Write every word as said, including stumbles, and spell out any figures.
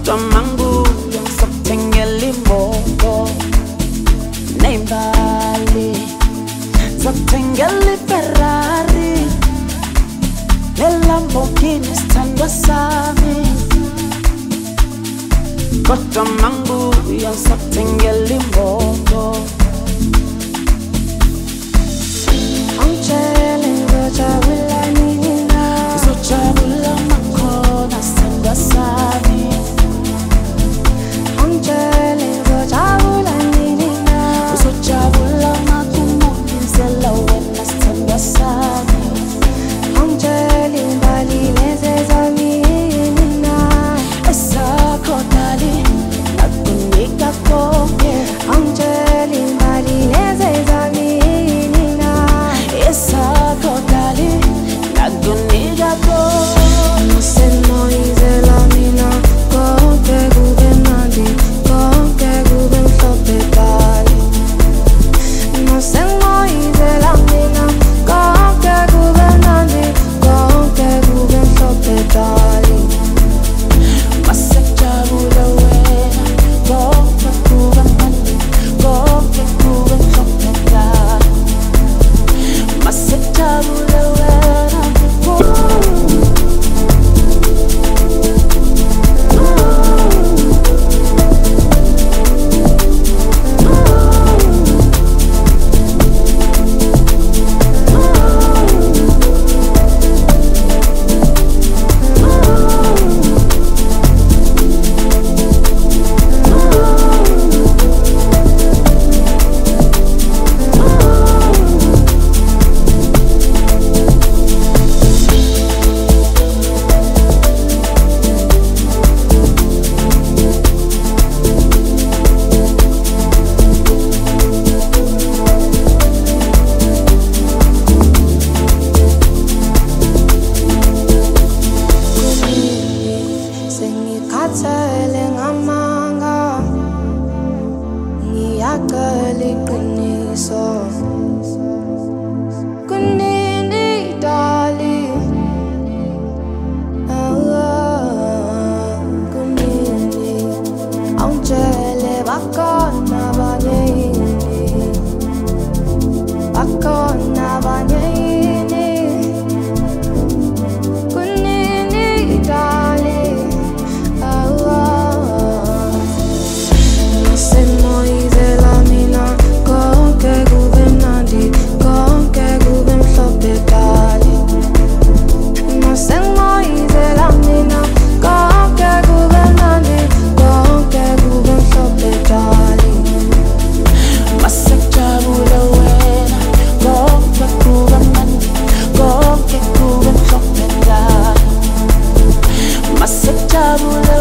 kodwa mangibuya ngizokuthengela imoto ney'mbali, ngizokuthengela iFerrari neLambogini sithandwa sami. Kodwa mangibuya ngizokuthengela imoto. Angitshele ngizojabula nini na, Ngizojabula makhona sithandwa sami. angitshele ngizojabula nini na, Ngizojabula makungizela wena sithandwa sami. angitshele imbali lezi zami yini na, Esakho dali nakunika konke. angitshele imbali lezi zami yini na, Esakho dali nakunika konke. Masenoyizela mina konke kube mnandi, konke kube mhlophe dali. Masenoyizela mina konke kube mnandi, konke kube mhlophe dali. Masejabula wena konke kube mnandi, konke kube mhlophe dali. Masejabula wena. Sengikhathele ngamanga, ngiyacela iqiniso. Kunini darling, ah, kunini. Angitshele bakhona abanye yini, bakhona abanye yini. Kunini darling, Masenoyizela mina konke kube mnandi, konke kube mhlophe dali. Masenoyizela mina konke kube mnandi, konke kube mhlophe dali. Masejabula wena konke kube mnandi, konke kube mhlophe dali. Masejabula